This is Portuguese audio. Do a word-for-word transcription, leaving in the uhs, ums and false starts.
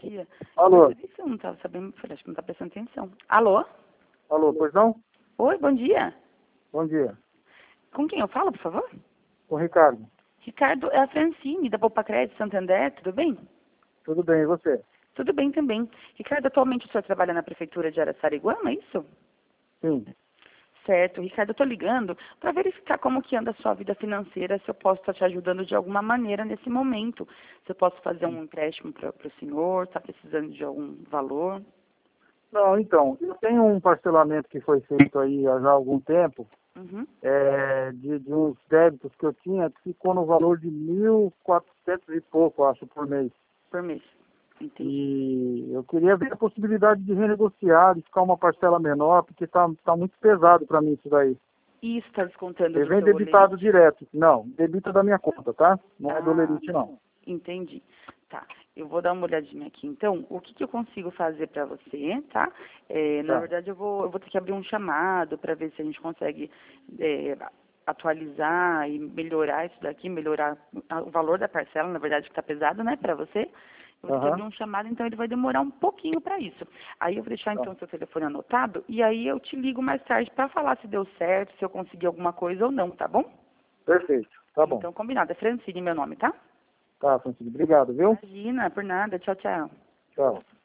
dia. Alô? Eu você não estava sabendo, falei, acho que não está prestando atenção. Alô? Alô, pois não? Oi, bom dia. Bom dia. Com quem eu falo, por favor? Com o Ricardo. Ricardo, é a Francine, da Poupa Crédito Santander, tudo bem? Tudo bem, e você? Tudo bem também. Ricardo, atualmente o senhor trabalha na Prefeitura de Araçariguama, é isso? Sim. Certo. Ricardo, eu estou ligando para verificar como que anda a sua vida financeira, se eu posso estar te ajudando de alguma maneira nesse momento. Se eu posso fazer um empréstimo para o senhor, está precisando de algum valor? Não, então, eu tenho um parcelamento que foi feito aí há já algum tempo, Uhum. é, de, de uns débitos que eu tinha, que ficou no valor de mil e quatrocentos e pouco, acho, por mês. Por mês. Entendi. E eu queria ver a possibilidade de renegociar, de ficar uma parcela menor, porque tá, tá muito pesado para mim isso daí. E isso está descontando Ele do vem seu debitado olerite? direto. Não, debita da minha conta, tá? Não é do Ah, Olerite, não. entendi. Tá. Eu vou dar uma olhadinha aqui. Então, o que, que eu consigo fazer para você, tá? É, na Tá. verdade, eu vou, eu vou ter que abrir um chamado para ver se a gente consegue é, atualizar e melhorar isso daqui, melhorar a- o valor da parcela, na verdade, que está pesado, né, para você. Eu vou ter que abrir Aham. um chamado, então ele vai demorar um pouquinho para isso. Aí eu vou deixar, Tá. então, seu telefone anotado e aí eu te ligo mais tarde para falar se deu certo, se eu consegui alguma coisa ou não, tá bom? Perfeito. Tá bom. Então, combinado. É Francine meu nome, tá? Tá, Francisco. Obrigado, viu? Imagina, por nada. Tchau, tchau. Tchau.